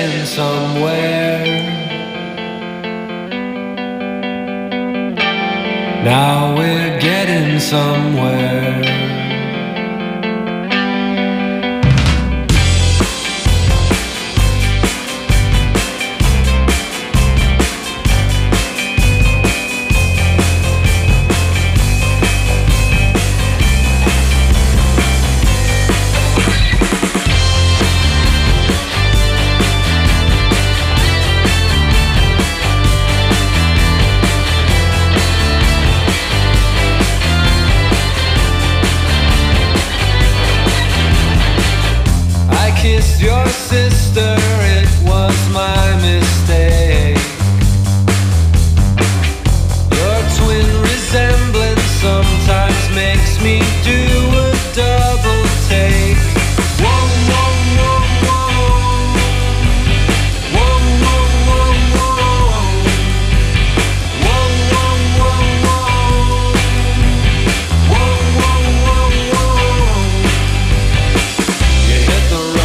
getting somewhere. Now we're getting somewhere. Kissed your sister, it was my mistake. Your twin resemblance sometimes makes me do a double take. Whoa, whoa, whoa, whoa. Whoa, whoa, whoa, whoa. Whoa, whoa, whoa, whoa. Whoa, whoa, whoa, whoa. You hit the road.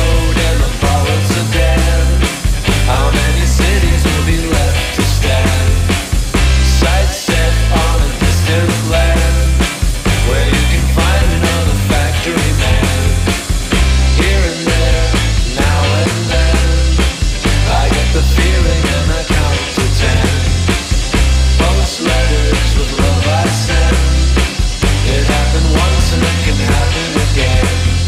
How many cities will be left to stand? Sights set on a distant land, where you can find another factory man. Here and there, now and then, I get the feeling and I count to 10. Post letters with love I send. It happened once and it can happen again.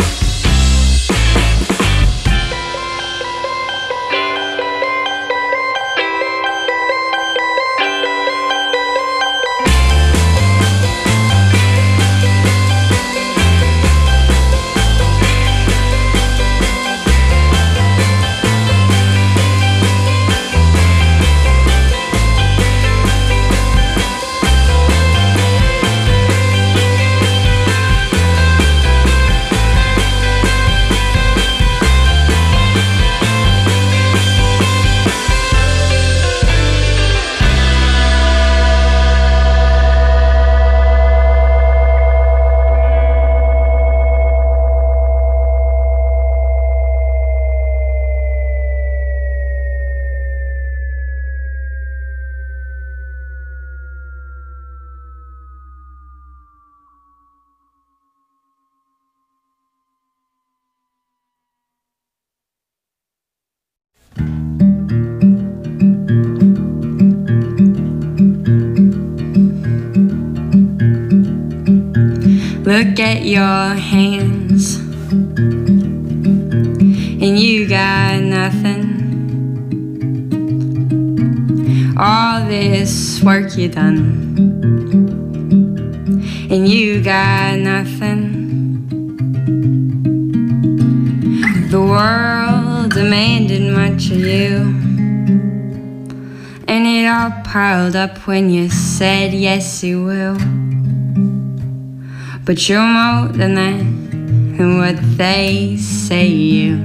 Look at your hands, and you got nothing. All this work you done, and you got nothing. The world demanded much of you, and it all piled up when you said yes you will. But you're more than that, and what they say you.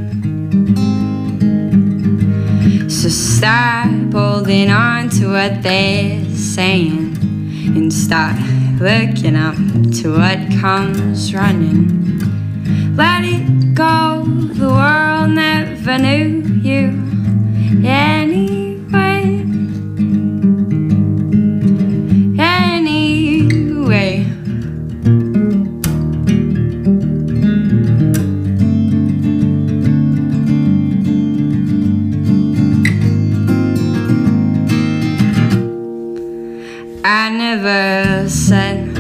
So stop holding on to what they're saying, and start looking up to what comes running. Let it go, the world never knew you anyway. Anyway. I never said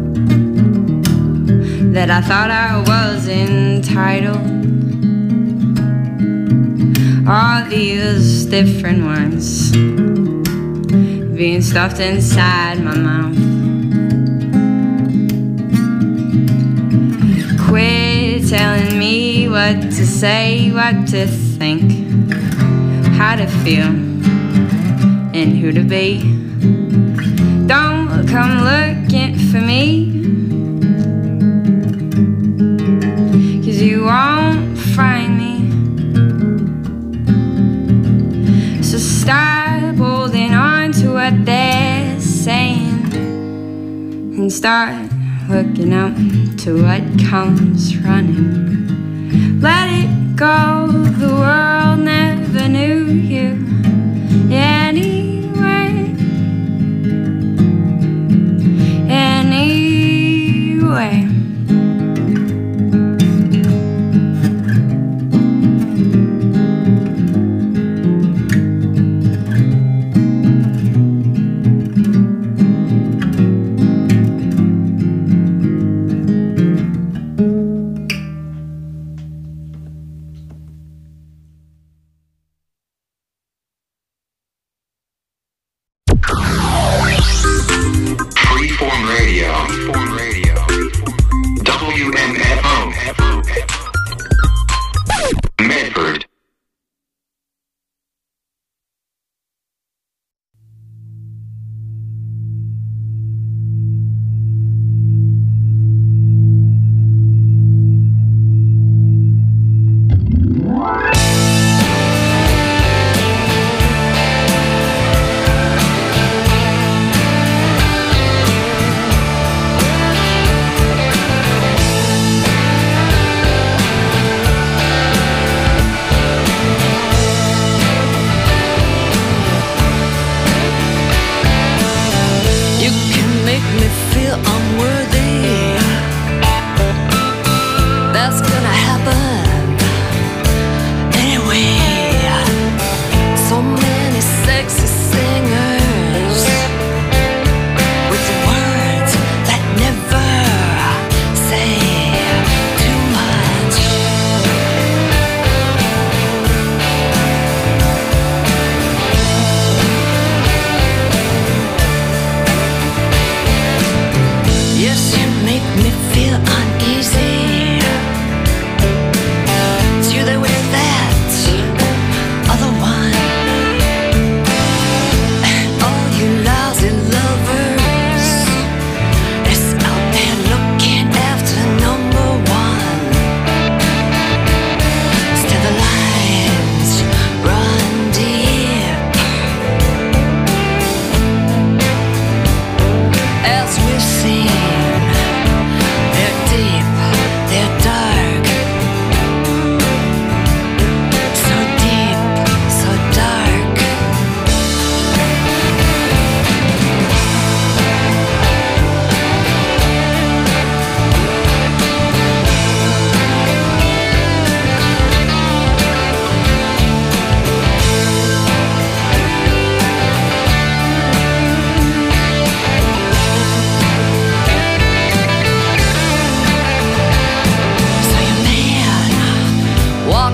that I thought I was entitled. All these different words being stuffed inside my mouth. Quit telling me what to say, what to think, how to feel, and who to be. Don't come looking for me, 'cause you won't find me. So stop holding on to what they're saying, and start looking up to what comes running. Let it go, the world never knew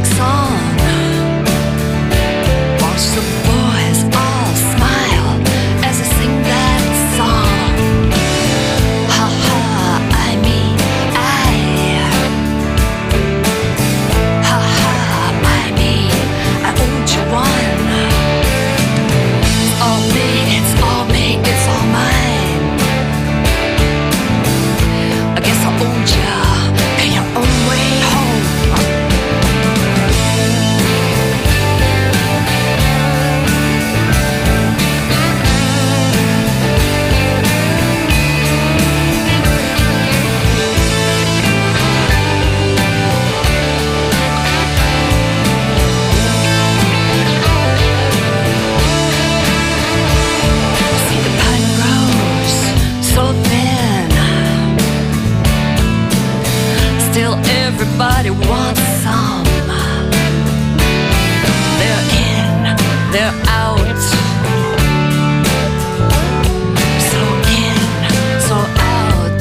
music's on. Watch the boys all smile as I sing that song. Ha ha, I mean I. Ha ha, I mean I owed you one. It's all me, it's all me, it's all mine. I guess I owed you. Pay your own way home. See the pine grows so thin. Still everybody wants some. They're in, they're out. So in, so out.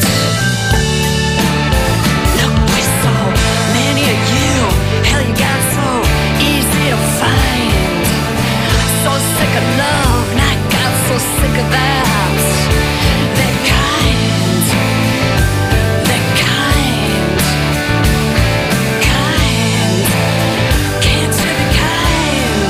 Look, we're so many of you. Hell, you got so easy to find. So sick of love, and I got so sick of that. They're kind. They're kind. Kind. Can't you be kind?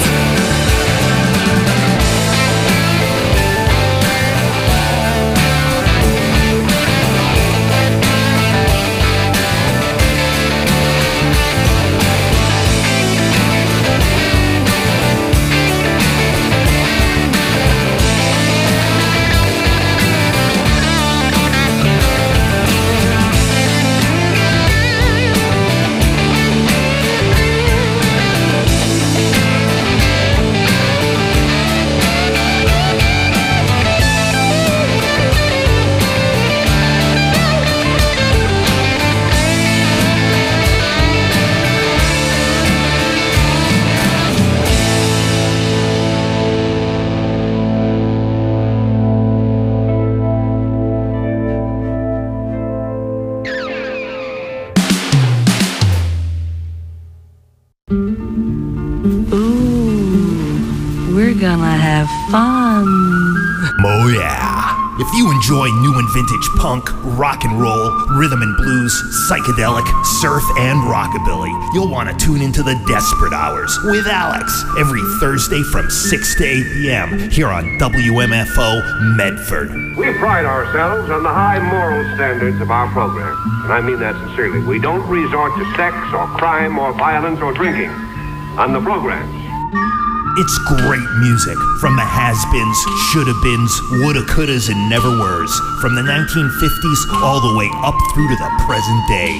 Ooh, we're gonna have fun. Oh yeah. If you enjoy new and vintage punk, rock and roll, rhythm and blues, psychedelic, surf, and rockabilly, you'll want to tune into the Desperate Hours with Alex every Thursday from 6 to 8 p.m. here on WMFO Medford. We pride ourselves on the high moral standards of our program, and I mean that sincerely. We don't resort to sex or crime or violence or drinking on the programs. It's great music from the has-beens, shoulda-beens, woulda-couldas, and never-weres, from the 1950s all the way up through to the present day.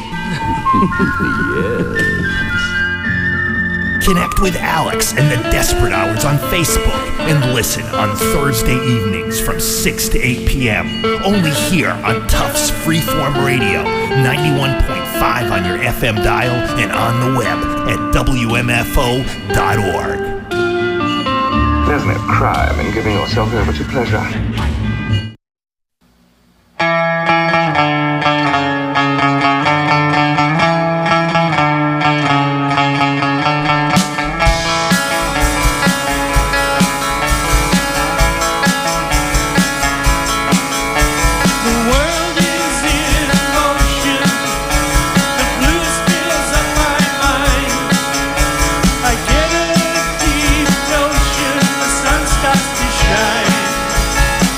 Yes. Connect with Alex and the Desperate Hours on Facebook and listen on Thursday evenings from 6 to 8 p.m. only here on Tufts Freeform Radio, 91.5 on your FM dial and on the web at WMFO.org. There's no crime in giving yourself over to pleasure. Starts to shine.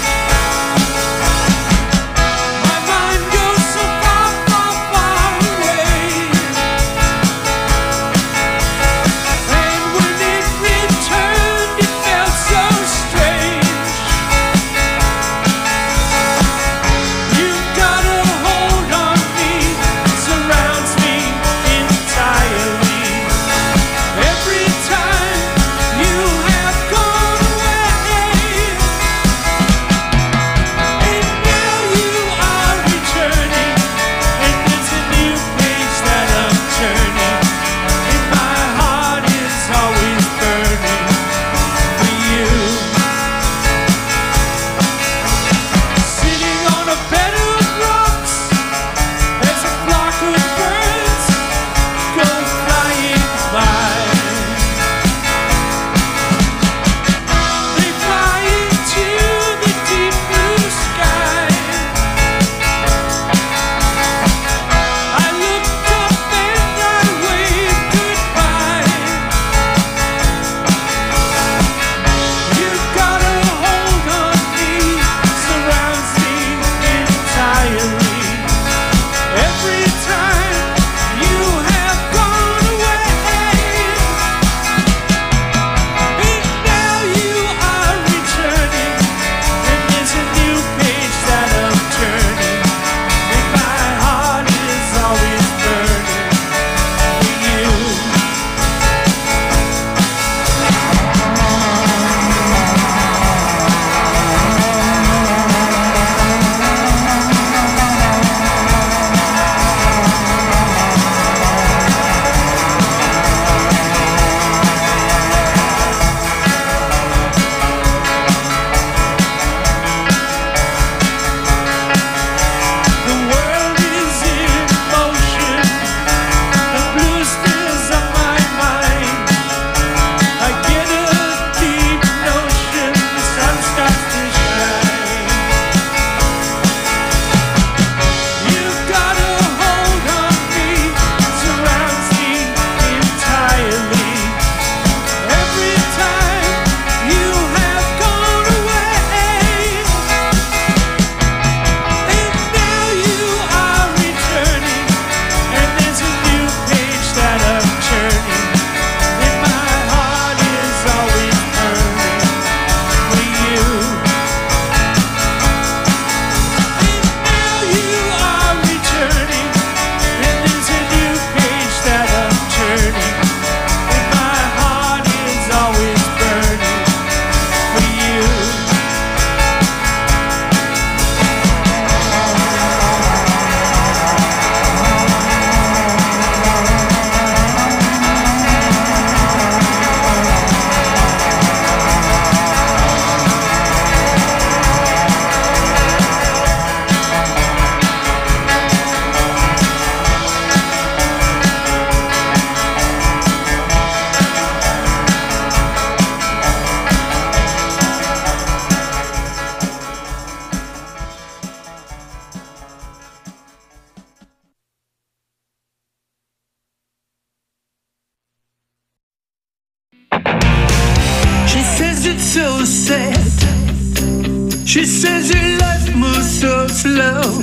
said. She says your life moves so slow,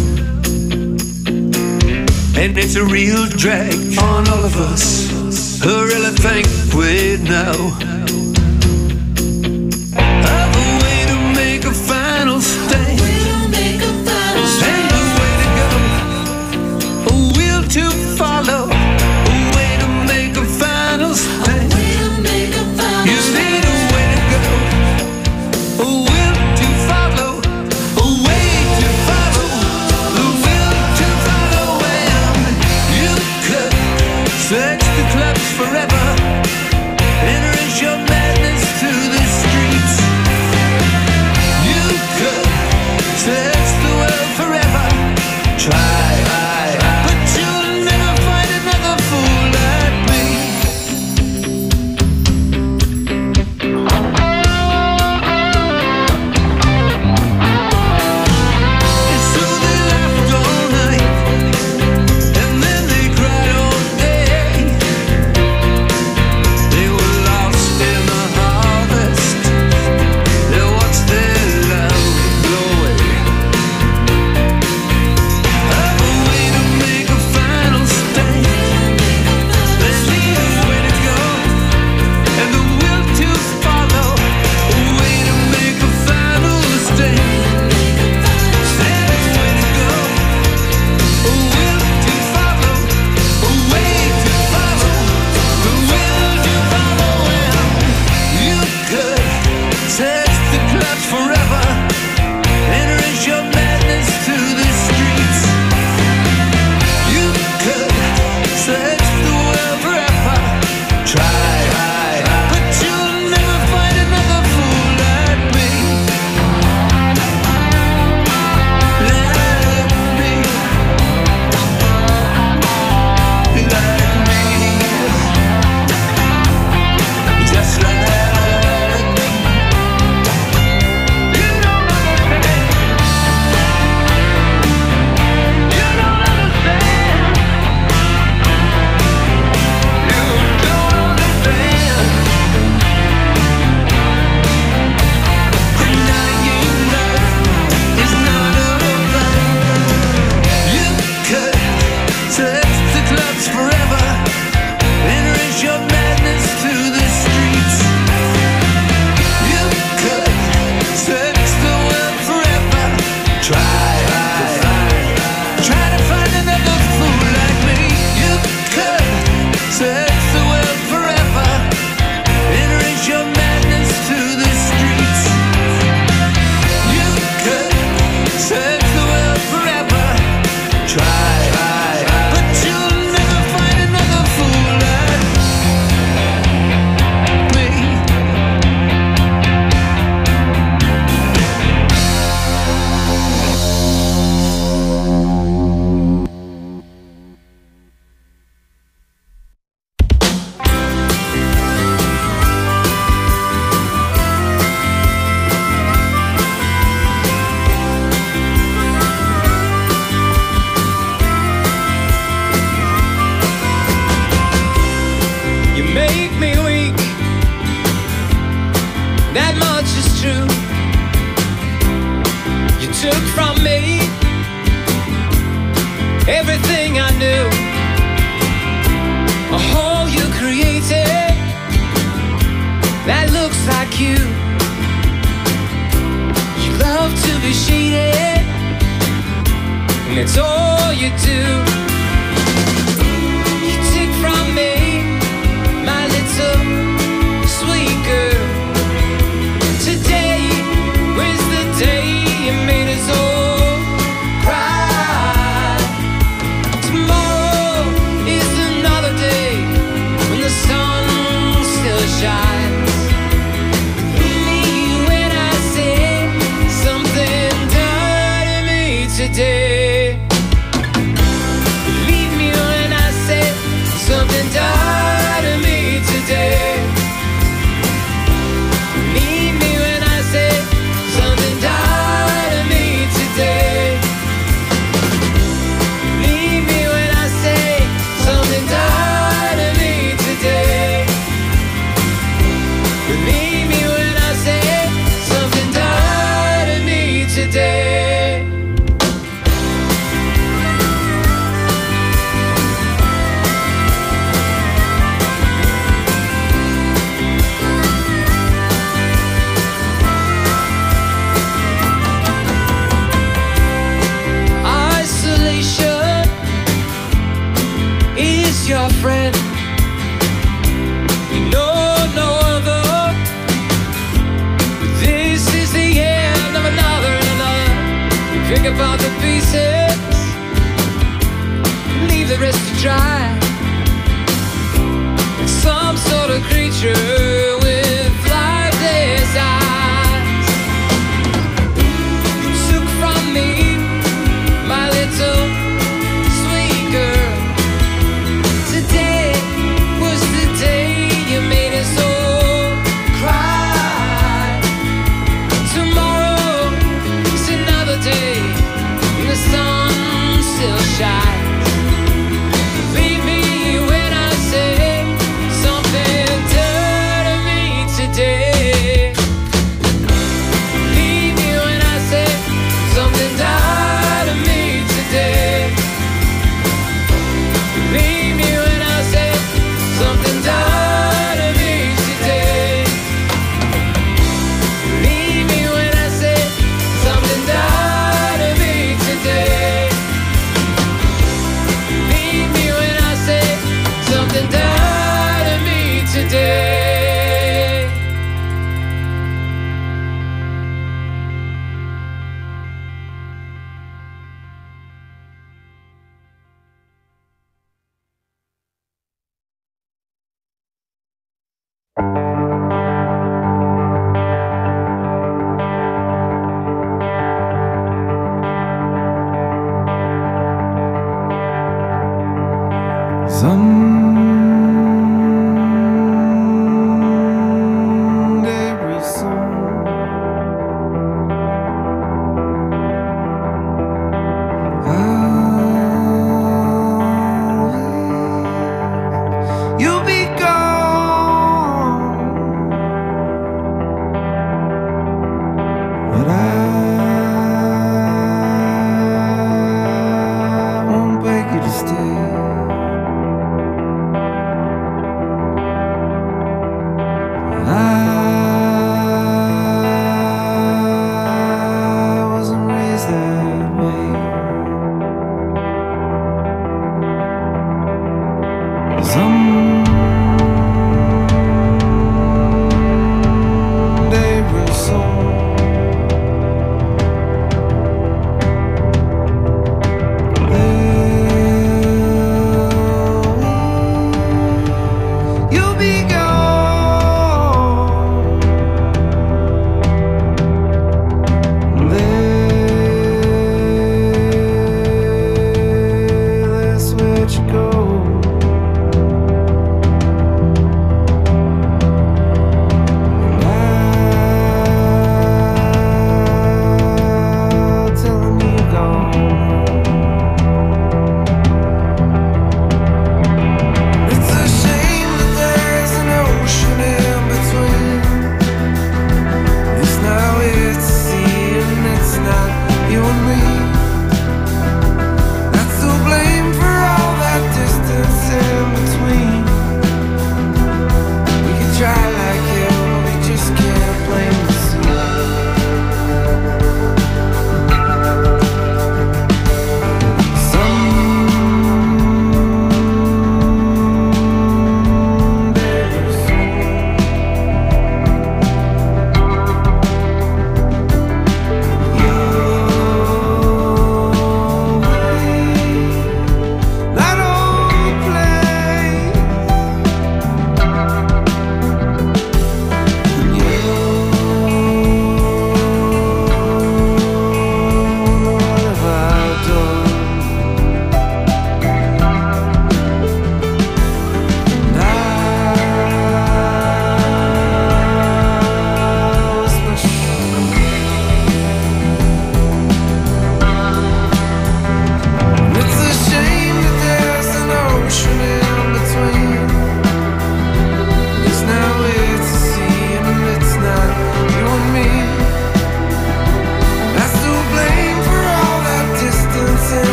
and it's a real drag on all of us. I really think we know of a way to make a final stand, and a way to go, a will to follow, a way to make a final stand. You need a way to go, a will to follow, a way to follow, the will to follow. And you could search the clubs forever, entering your madness to the streets. You could search the world forever, try, but you'll never find another fool like me. And so they laughed all night, and then they cried all day. They were lost in the harvest. They watched their love blow away. Have a way to make a final stand. They need a way to go, and the will to follow. A way to make a final stand. There's a way to go, a will to follow, a way to follow, the will to follow. And you could search the clubs forever, entering your madness to the streets. You could search the world forever, try, but you'll never find another fool like me. Like me. Like me. Just like me. You don't understand. You don't understand. You don't understand. Denying love is not alright. You could search the clubs forever, entering your madness to the streets. You could search the world forever, try to find another fool like me. You could search the world forever, entering your madness to the streets. You could search the world forever, try, but you'll never find another fool like me. You make me weak, that much is true. You took from me everything I knew. A hole you created that looks like you. You love to be shaded, and that's all you do. You take from me my little sweet girl. Today was the day you made us all cry. Tomorrow is another day when the sun still shines. Believe me when I say something done to me today. your friend. You know no other. This is the end of another and another. You pick apart the pieces, leave the rest to dry. Some sort of creature with lifeless eyes. You took from me my little sweet girl. Today was the day you made us all cry. Tomorrow is another day, and the sun still shines. Leave me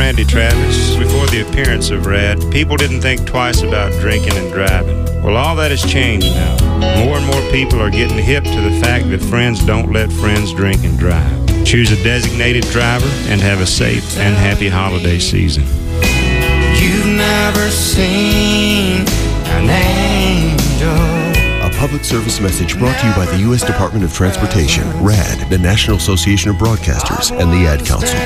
Randy Travis. Before the appearance of RAD, people didn't think twice about drinking and driving. Well, all that has changed now. More and more people are getting hip to the fact that friends don't let friends drink and drive. Choose a designated driver and have a safe and happy holiday season. You've never seen an angel. A public service message brought to you by the U.S. Department of Transportation, RAD, the National Association of Broadcasters, and the Ad Council.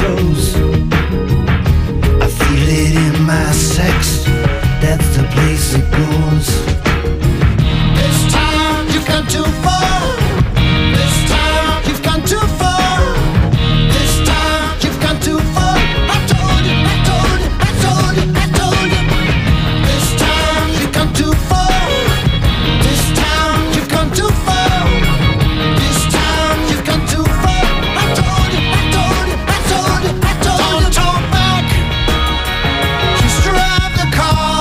toes. I feel it in my sex, that's the place it goes. This time you've gone too far. This time you've gone too far. This time you've gone too far. I told you, I told you, I told you, I told you. This time you've gone too far. This time you've gone too far. This time you've gone too far. I told you, I told you, I told you, I told you. Don't talk back. Just drive the car.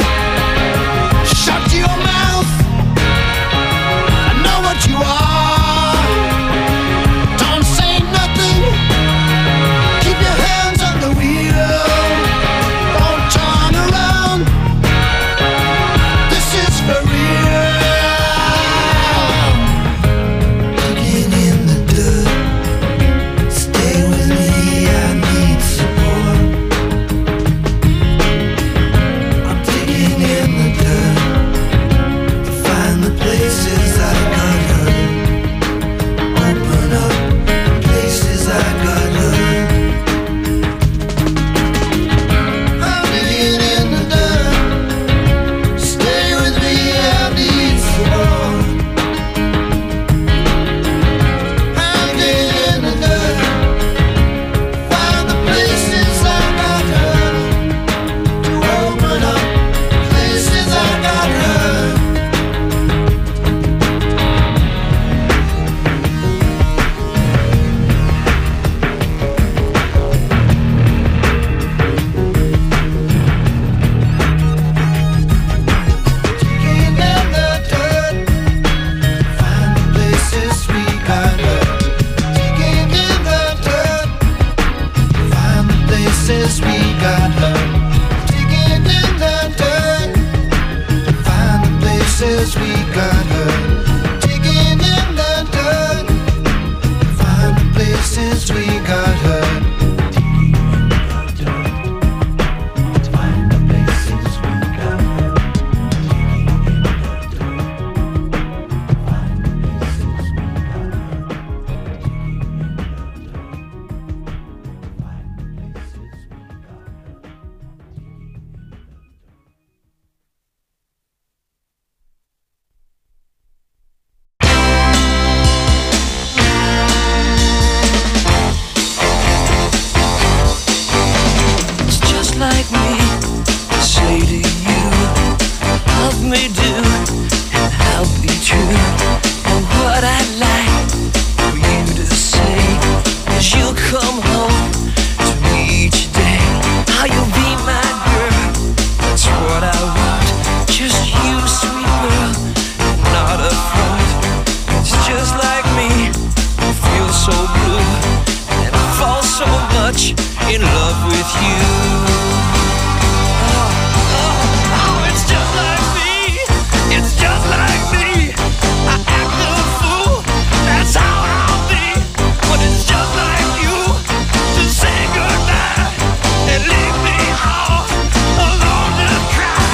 Shut your mouth. I know what you are. Don't say nothing. Keep your hands on the wheel. Don't turn around. This is for real. Digging in the dirt. Stay with me, I need support. I'm digging in the dirt to find the places I got hurt. Open up the places I got hurt. I'm digging in the dirt. Stay with me, I need support. I'm digging in the dirt. Find the places I got hurt. To open up places I got hurt. Digging in the dirt. Find the places we got hurt. Digging in the dirt. Find the places we got hurt. Digging in the dirt. Find the places we got hurt. Digging in the dirt. Find the places we got hurt. Find the places we got hurt. It's just like me to say to you, love me do, and I'll be true. And what I'd like for you to say is you'll come home to me each day. How you'll be my girl, that's what I want. Just you, sweet girl, and not a front. It's just like me, I feel so blue, and I fall so much in love with you. It's just like me. It's just like me. I act a fool. That's how I'll be. But it's just like you to say goodbye and leave me all alone to cry.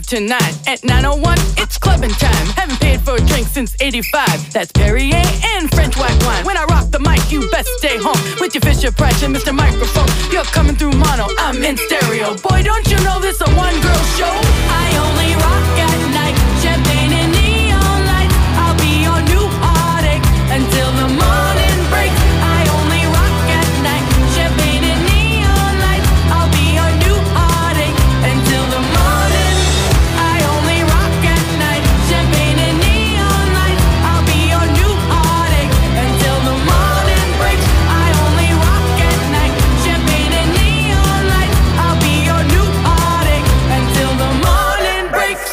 tonight. At 901, it's clubbing time. Haven't paid for a drink since 85. That's Perrier and French white wine. When I rock the mic, you best stay home with your Fisher Price and Mr. Microphone. You're coming through mono, I'm in stereo. Boy, don't you know this a one-girl show? I only rock at night. Champagne and neon lights. I'll be your new heartache until the morning breaks. I only rock at night. Champagne and neon lights. I'll be your new heartache until the morning. I only rock at night. Champagne and neon lights. I'll be your new heartache until the morning breaks. I only rock at night. Champagne and neon lights. I'll be your new heartache until the morning breaks.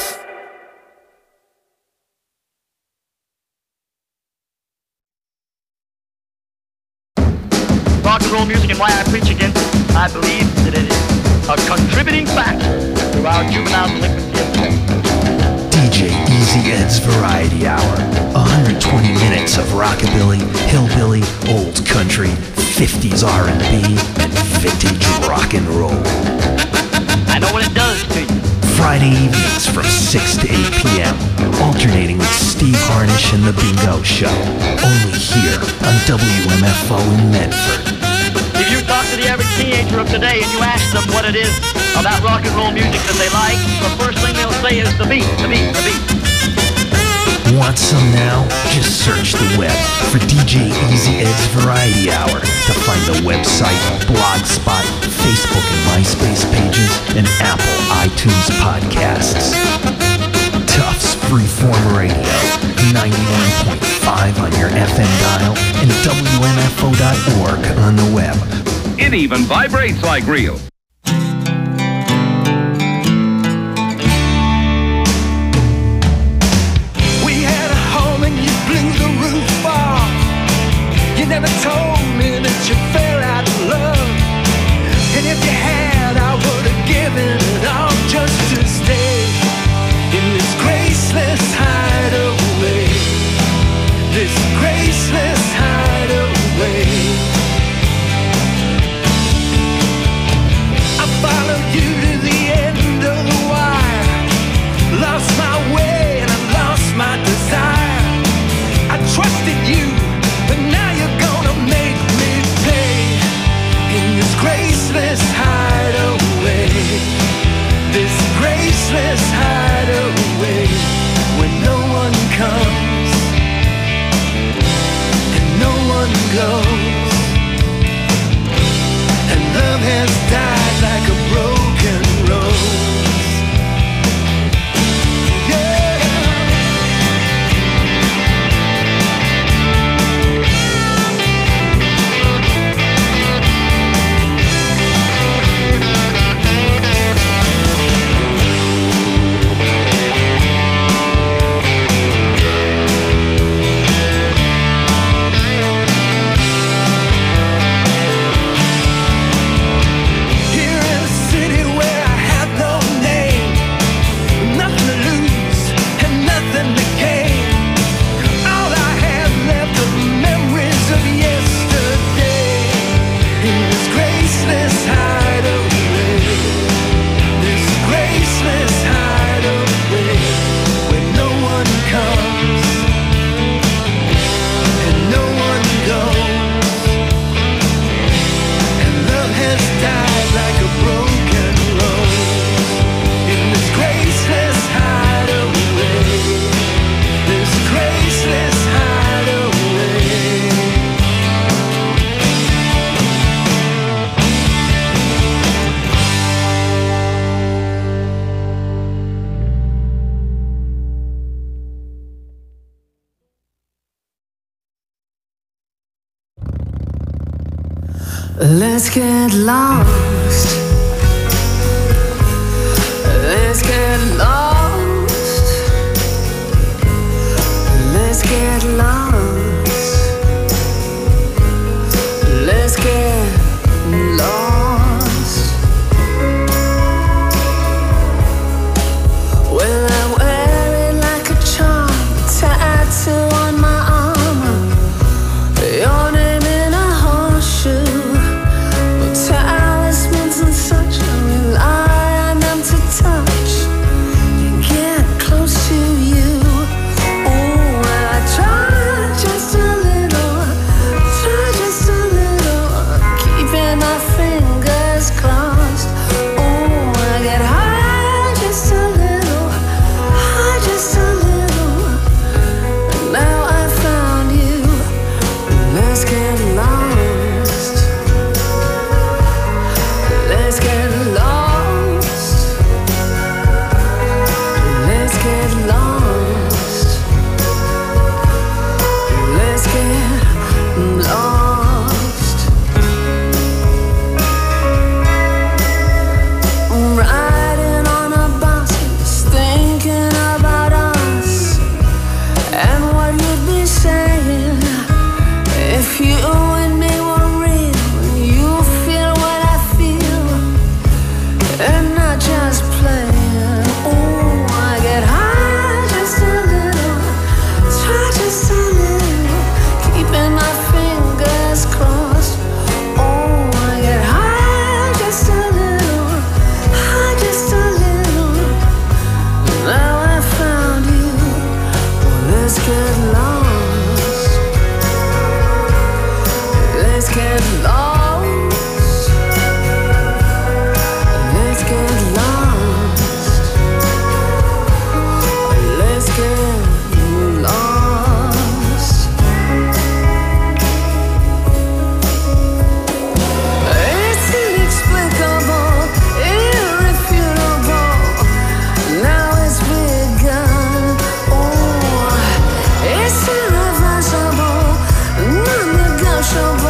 Rock and roll music and why I preach against it, I believe that it is a contributing factor to our juvenile delinquency epidemic. DJ Easy Ed's Variety Hour. 120 minutes of rockabilly, hillbilly, old country, 50s R&B, and vintage rock and roll. I know what it does to you. Friday evenings from 6 to 8 p.m. Alternating with Steve Harnish and The Bingo Show. Only here on WMFO in Medford. If you talk to the average teenager of today and you ask them what it is about rock and roll music that they like, the first thing they'll say is the beat, the beat, the beat. Want some now? Just search the web for DJ Easy Ed's Variety Hour to find the website, Blogspot, Facebook and MySpace pages, and Apple iTunes podcasts. Tufts Freeform Radio, 91.5 on your FM dial and WMFO.org on the web. It even vibrates like real. We had a home and you blew the roof off. You never told me that you fell out of love. And if you had, I would have given it all just to stay in this graceless hideaway. This graceless hideaway. I followed you to the end of the wire. Lost my way and I lost my desire. I trusted you, but now you're gonna make me pay in this graceless hideaway. This graceless hideaway where no one comes and no one goes. And love has died like a broken rose. Yeah. Here in a city where I have no name, nothing to lose and nothing to gain. All I have left are memories of yesterday. In this graceless hideaway, this graceless hideaway, where no one comes and no one goes. And love has died like a broken rose. In this graceless hideaway, this graceless hideaway. Let's get lost. Let's get lost. Let's get lost. Let's get lost. Well, I wear it like a charm, tattoo on my armor. Your name in a horseshoe. Talismans and such, I rely on them to touch. You If you and me were real, you feel what I feel, and not just playing. Oh, I get high just a little, try just a little, keeping my fingers crossed. Oh, I get high just a little, high just a little. Now I found you. Well, let's get lost. Let's get lost. Let's get lost. Let's get lost. It's inexplicable, irrefutable. Now it's begun. Oh, it's irreversible, non-negotiable.